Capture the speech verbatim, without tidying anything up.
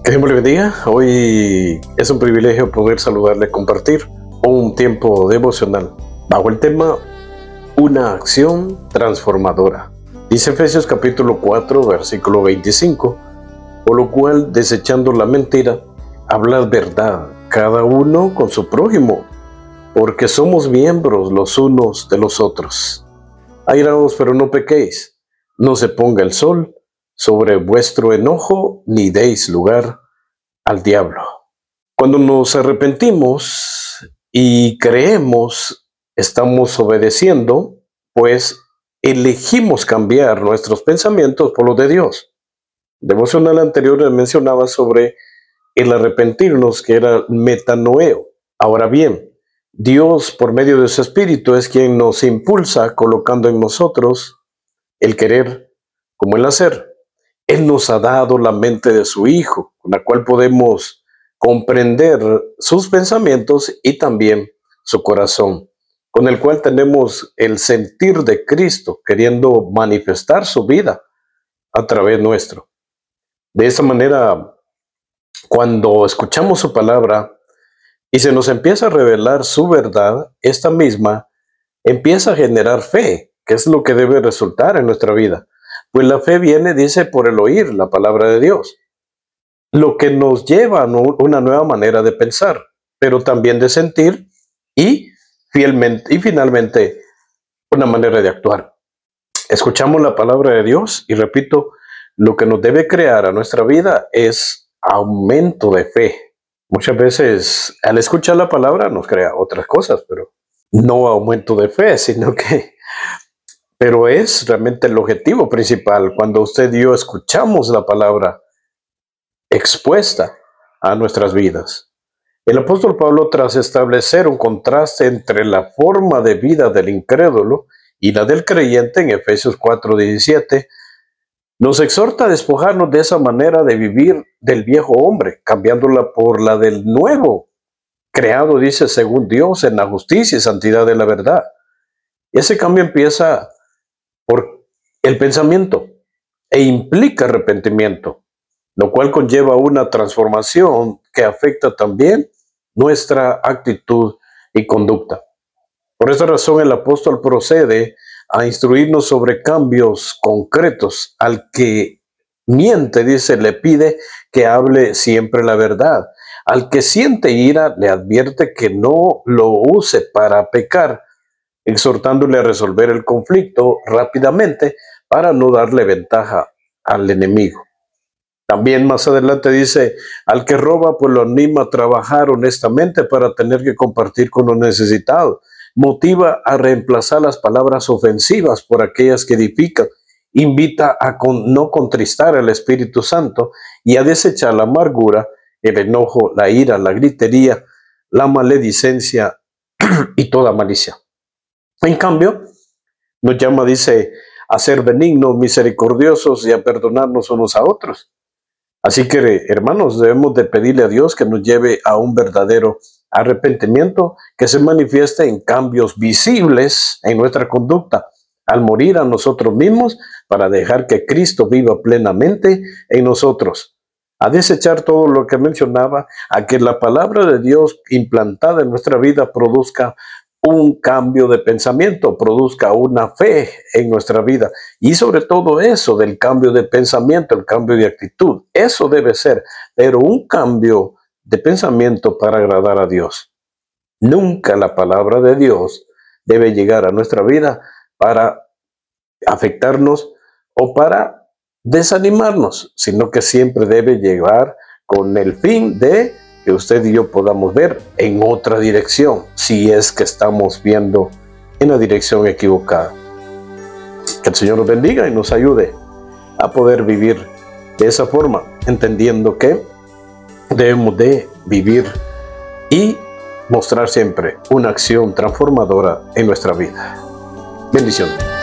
Que Dios me le bendiga. Hoy es un privilegio poder saludarle y compartir un tiempo devocional bajo el tema Una acción transformadora. Dice Efesios capítulo cuatro, versículo veinticinco, por lo cual, desechando la mentira, hablad verdad, cada uno con su prójimo, porque somos miembros los unos de los otros. Airaos, pero no pequéis, no se ponga el sol sobre vuestro enojo, ni deis lugar al diablo. Cuando nos arrepentimos y creemos estamos obedeciendo, pues elegimos cambiar nuestros pensamientos por los de Dios. Devocional anterior mencionaba sobre el arrepentirnos, que era metanoeo. Ahora bien, Dios, por medio de su Espíritu, es quien nos impulsa, colocando en nosotros el querer como el hacer. Él nos ha dado la mente de su Hijo, con la cual podemos comprender sus pensamientos y también su corazón, con el cual tenemos el sentir de Cristo, queriendo manifestar su vida a través nuestro. De esa manera, cuando escuchamos su palabra y se nos empieza a revelar su verdad, esta misma empieza a generar fe, que es lo que debe resultar en nuestra vida. Pues la fe viene, dice, por el oír la palabra de Dios, lo que nos lleva a una nueva manera de pensar, pero también de sentir y, fielmente, y finalmente una manera de actuar. Escuchamos la palabra de Dios y, repito, lo que nos debe crear a nuestra vida es aumento de fe. Muchas veces al escuchar la palabra nos crea otras cosas, pero no aumento de fe, sino que Pero es realmente el objetivo principal cuando usted y yo escuchamos la palabra expuesta a nuestras vidas. El apóstol Pablo, tras establecer un contraste entre la forma de vida del incrédulo y la del creyente en Efesios cuatro diecisiete, nos exhorta a despojarnos de esa manera de vivir del viejo hombre, cambiándola por la del nuevo, creado, dice, según Dios, en la justicia y santidad de la verdad. Y ese cambio empieza por el pensamiento e implica arrepentimiento, lo cual conlleva una transformación que afecta también nuestra actitud y conducta. Por esta razón el apóstol procede a instruirnos sobre cambios concretos. Al que miente, dice, le pide que hable siempre la verdad. Al que siente ira, le advierte que no lo use para pecar, exhortándole a resolver el conflicto rápidamente para no darle ventaja al enemigo. También más adelante dice, al que roba, pues lo anima a trabajar honestamente para tener que compartir con los necesitados. Motiva a reemplazar las palabras ofensivas por aquellas que edifican. Invita a con, no contristar al Espíritu Santo y a desechar la amargura, el enojo, la ira, la gritería, la maledicencia y toda malicia. En cambio, nos llama, dice, a ser benignos, misericordiosos y a perdonarnos unos a otros. Así que, hermanos, debemos de pedirle a Dios que nos lleve a un verdadero arrepentimiento que se manifieste en cambios visibles en nuestra conducta, al morir a nosotros mismos para dejar que Cristo viva plenamente en nosotros. A desechar todo lo que mencionaba, a que la palabra de Dios implantada en nuestra vida produzca un cambio de pensamiento, produzca una fe en nuestra vida. Y sobre todo eso del cambio de pensamiento, el cambio de actitud, eso debe ser, pero un cambio de pensamiento para agradar a Dios. Nunca la palabra de Dios debe llegar a nuestra vida para afectarnos o para desanimarnos, sino que siempre debe llegar con el fin de que usted y yo podamos ver en otra dirección, si es que estamos viendo en la dirección equivocada. Que el Señor nos bendiga y nos ayude a poder vivir de esa forma, entendiendo que debemos de vivir y mostrar siempre una acción transformadora en nuestra vida. Bendiciones.